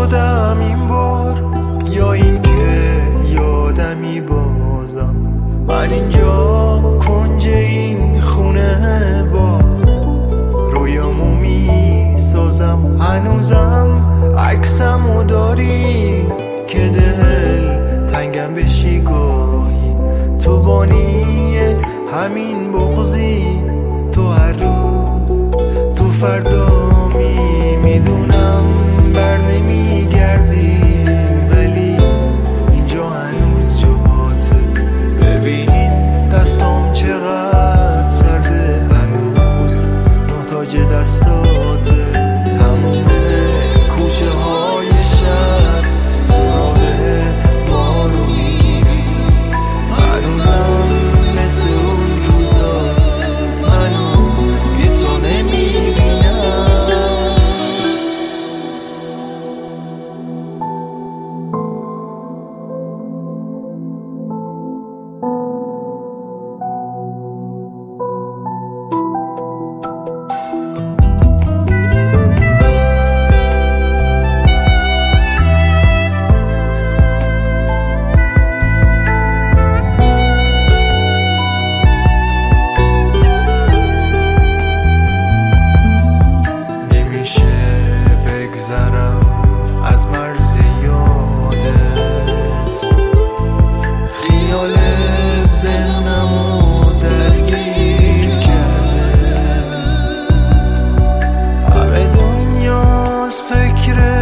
شدم این بار، یا این که یادمی بازم من اینجا کنج این خونه با رویامو می سازم. هنوزم عکسمو داری که دل تنگم بشی گاهی، تو بانی همین بغضی، تو هر روز تو فردا میدونم بر نمیگردیم، ولی اینجا هنوز جاته. ببین دستام چقدر سرده، هنوز محتاج دستاته. تموم کوچه های شهر سراغ ما رو میگیری، هنوزم مثل اون روزا منو بی تو نمیبینم. از مرز یادت خیالت ذهنمو درگیر کرده، همه دنیاست فکر